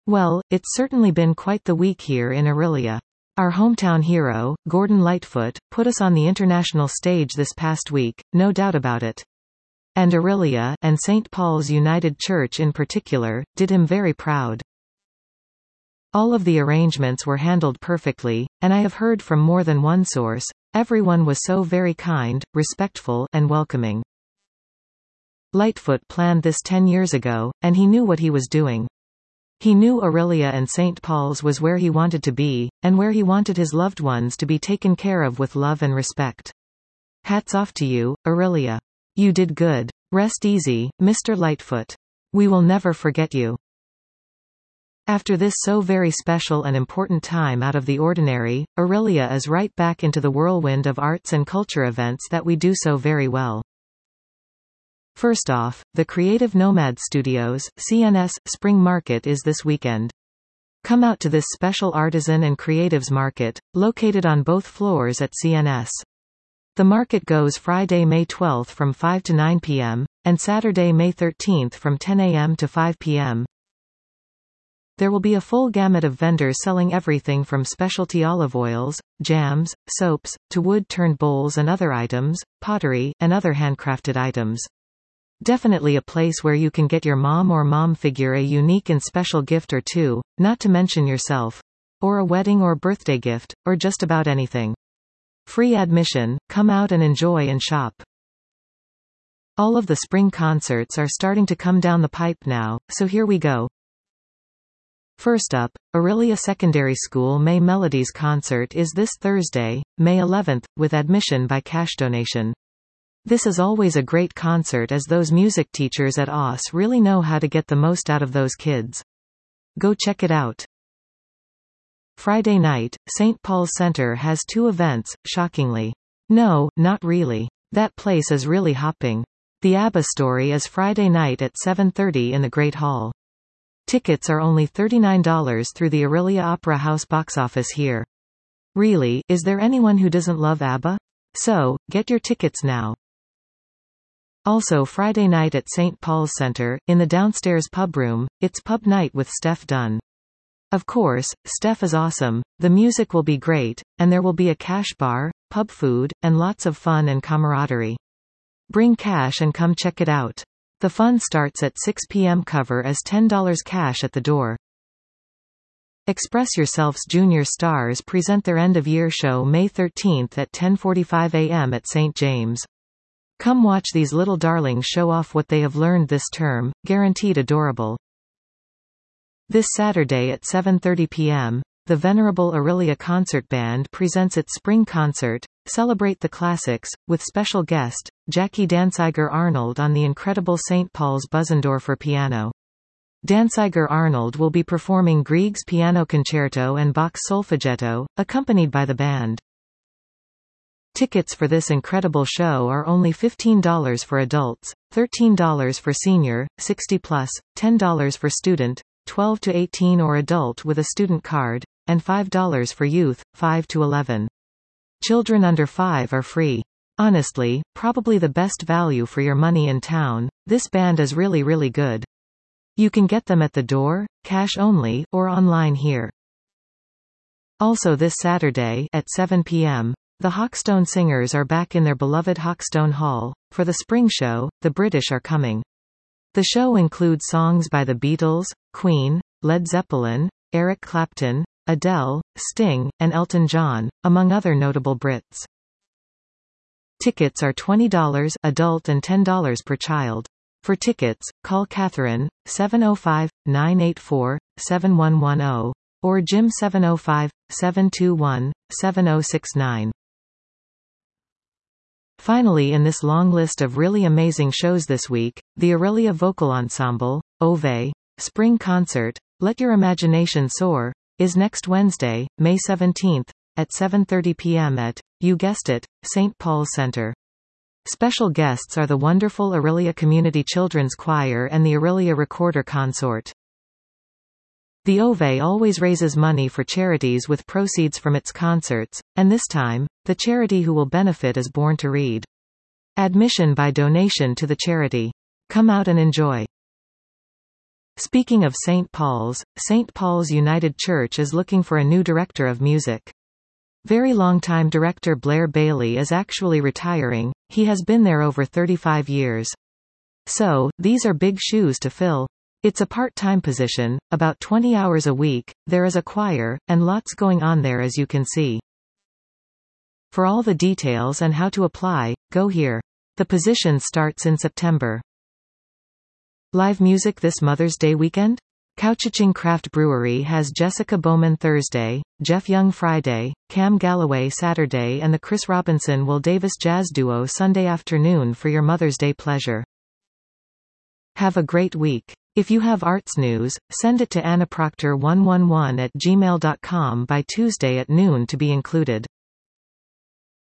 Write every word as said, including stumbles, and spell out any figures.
Well, it's certainly been quite the week here in Orillia. Our hometown hero, Gordon Lightfoot, put us on the international stage this past week, no doubt about it. And Orillia, and Saint Paul's United Church in particular, did him very proud. All of the arrangements were handled perfectly, and I have heard from more than one source, everyone was so very kind, respectful, and welcoming. Lightfoot planned this ten years ago, and he knew what he was doing. He knew Orillia and Saint Paul's was where he wanted to be, and where he wanted his loved ones to be taken care of with love and respect. Hats off to you, Orillia. You did good. Rest easy, Mister Lightfoot. We will never forget you. After this so very special and important time out of the ordinary, Orillia is right back into the whirlwind of arts and culture events that we do so very well. First off, the Creative Nomad Studios, C N S, Spring Market is this weekend. Come out to this special artisan and creatives market, located on both floors at C N S. The market goes Friday, May twelfth from five to nine p m, and Saturday, May thirteenth from ten a m to five p m There will be a full gamut of vendors selling everything from specialty olive oils, jams, soaps, to wood-turned bowls and other items, pottery, and other handcrafted items. Definitely a place where you can get your mom or mom figure a unique and special gift or two, not to mention yourself. Or a wedding or birthday gift, or just about anything. Free admission, come out and enjoy and shop. All of the spring concerts are starting to come down the pipe now, so here we go. First up, Orillia Secondary School May Melodies concert is this Thursday, May eleventh, with admission by cash donation. This is always a great concert as those music teachers at O S really know how to get the most out of those kids. Go check it out. Friday night, Saint Paul's Center has two events, shockingly. No, not really. That place is really hopping. The ABBA Story is Friday night at seven thirty in the Great Hall. Tickets are only thirty-nine dollars through the Orillia Opera House box office here. Really, is there anyone who doesn't love ABBA? So, get your tickets now. Also Friday night at Saint Paul's Center, in the downstairs pub room, it's pub night with Steph Dunn. Of course, Steph is awesome, the music will be great, and there will be a cash bar, pub food, and lots of fun and camaraderie. Bring cash and come check it out. The fun starts at six p m Cover as ten dollars cash at the door. Express Yourself's Junior Stars present their end-of-year show May thirteenth at ten forty-five a m at Saint James. Come watch these little darlings show off what they have learned this term, guaranteed adorable. This Saturday at seven thirty p m, the Venerable Orillia Concert Band presents its spring concert, Celebrate the Classics, with special guest, Jackie Danziger-Arnold on the incredible Saint Paul's Bösendorfer piano. Danziger-Arnold will be performing Grieg's Piano Concerto and Bach's Solfeggetto, accompanied by the band. Tickets for this incredible show are only fifteen dollars for adults, thirteen dollars for senior, sixty plus, ten dollars for student, twelve to eighteen or adult with a student card, and five dollars for youth, five to eleven. Children under five are free. Honestly, probably the best value for your money in town, this band is really really good. You can get them at the door, cash only, or online here. Also this Saturday, at seven p m, the Hawkstone Singers are back in their beloved Hawkstone Hall. For the spring show, the British are coming. The show includes songs by the Beatles, Queen, Led Zeppelin, Eric Clapton, Adele, Sting, and Elton John, among other notable Brits. Tickets are twenty dollars adult and ten dollars per child. For tickets, call Catherine, seven oh five, nine eight four, seven one one oh, or Jim seven oh five, seven two one, seven oh six nine. Finally, in this long list of really amazing shows this week, the Orillia Vocal Ensemble, O V E, Spring Concert, Let Your Imagination Soar, is next Wednesday, May seventeenth, at seven thirty p m at, you guessed it, Saint Paul's Center. Special guests are the wonderful Orillia Community Children's Choir and the Orillia Recorder Consort. The O V E always raises money for charities with proceeds from its concerts, and this time, the charity who will benefit is Born to Read. Admission by donation to the charity. Come out and enjoy. Speaking of Saint Paul's, Saint Paul's United Church is looking for a new director of music. Very long-time director Blair Bailey is actually retiring. He has been there over thirty-five years. So, these are big shoes to fill. It's a part-time position, about twenty hours a week, there is a choir, and lots going on there as you can see. For all the details and how to apply, go here. The position starts in September. Live music this Mother's Day weekend? Couchaching Craft Brewery has Jessica Bowman Thursday, Jeff Young Friday, Cam Galloway Saturday and the Chris Robinson Will Davis Jazz Duo Sunday afternoon for your Mother's Day pleasure. Have a great week. If you have arts news, send it to anna proctor one one one at gmail dot com by Tuesday at noon to be included.